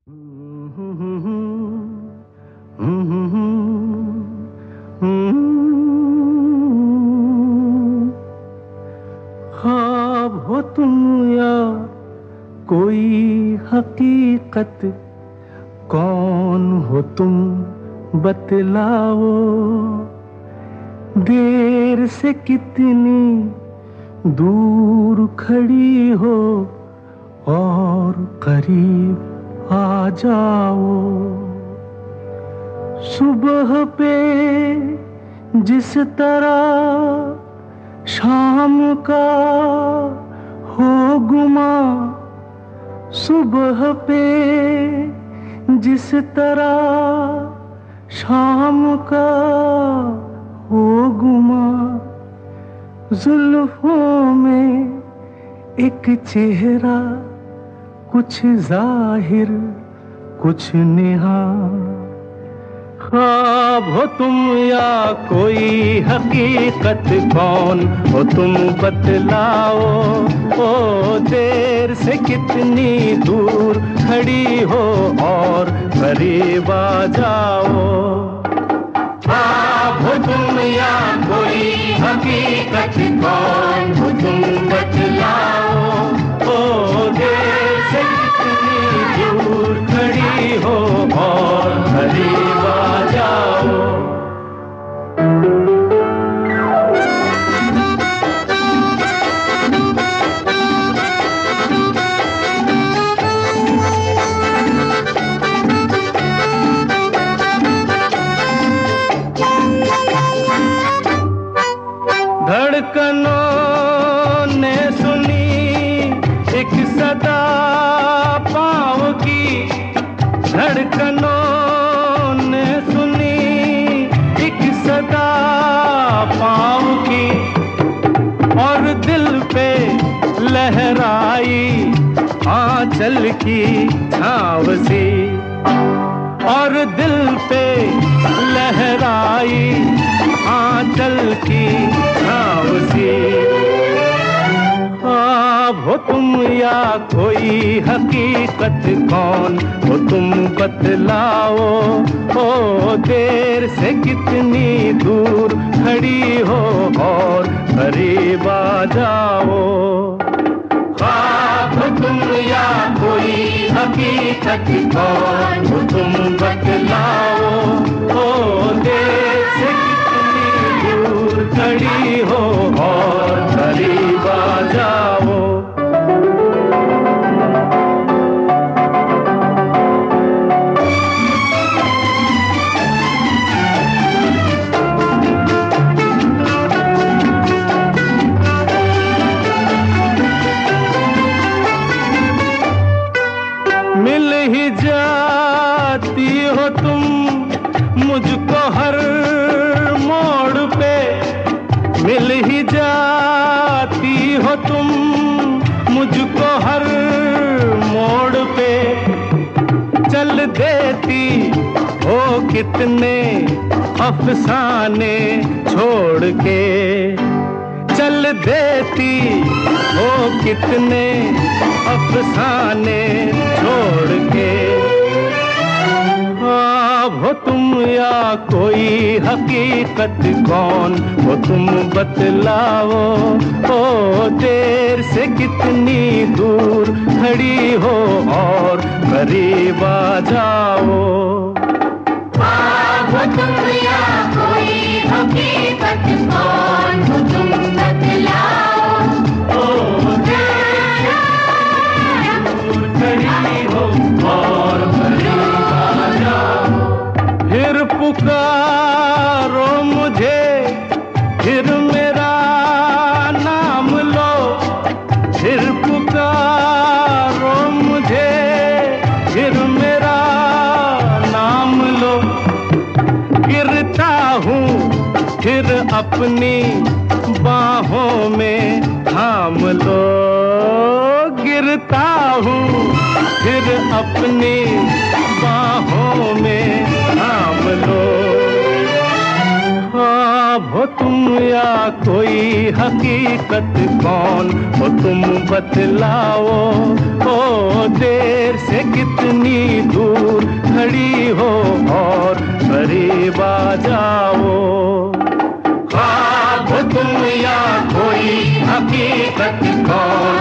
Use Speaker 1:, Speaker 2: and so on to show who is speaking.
Speaker 1: ख्वाब हो तुम या कोई हकीकत, कौन हो तुम बतलाओ। देर से कितनी दूर खड़ी हो और करीब आ जाओ। सुबह पे जिस तरह शाम का हो गुमा, सुबह पे जिस तरह शाम का हो गुमा, जुल्फों में एक चेहरा, कुछ जाहिर कुछ नेहा। ख्वाब हो तुम या कोई हकीकत, कौन हो तुम बतलाओ। ओ देर से कितनी दूर खड़ी हो और करीब आ जाओ। ख्वाब हो तुम या कोई हकीकत, कौन हो तुम बतलाओ। ओ देर से कितनी दूर खड़ी हो और करीब आ जाओ। धड़कनों ने सुनी एक सदा पाँव की, धड़कनों ने सुनी एक सदा पाँव की, और दिल पे लहराई आंचल की छाँव सी, और दिल पे लहराई आंचल की छाँव सी। ख्वाब हो तुम या कोई हकीकत, कौन हो तुम बतलाओ। ओ देर से कितनी दूर खड़ी हो और करीब आ जाओ। ख्वाब हो तुम या कोई हकीकत, कौन हो तुम बतलाओ। ओ देर से कितनी दूर खड़ी हो और करीब आ जाओ। मिल ही जाती हो तुम मुझको हर मोड़ पे, मिल ही जाती हो तुम मुझको हर मोड़ पे। चल देती हो कितने अफसाने छोड़ के, चल देती हो कितने अफसाने छोड़ के। ख्वाब हो तुम या कोई हकीकत, कौन हो तुम बतलाओ। ओ देर से कितनी दूर खड़ी हो और करीब आ जाओ।
Speaker 2: ख्वाब हो तुम या कोई हकीकत, कौन हो तुम बतलाओ।
Speaker 1: ओ देर से दूर खड़ी हो और करीब आ जाओ। फिर पुकारो मुझे, फिर मेरा नाम लो, फिर पुकारो मुझे, फिर मेरा नाम लो। गिरता हूँ फिर अपनी बाहों में थाम लो, गिरता हूँ फिर अपनी बाहों में थाम लो। ख्वाब हो तुम या कोई हकीकत कौन हो तुम बतलाओ। ओ देर से कितनी दूर खड़ी हो और करीब आ जाओ। ख्वाब हो तुम या कोई हकीकत कौन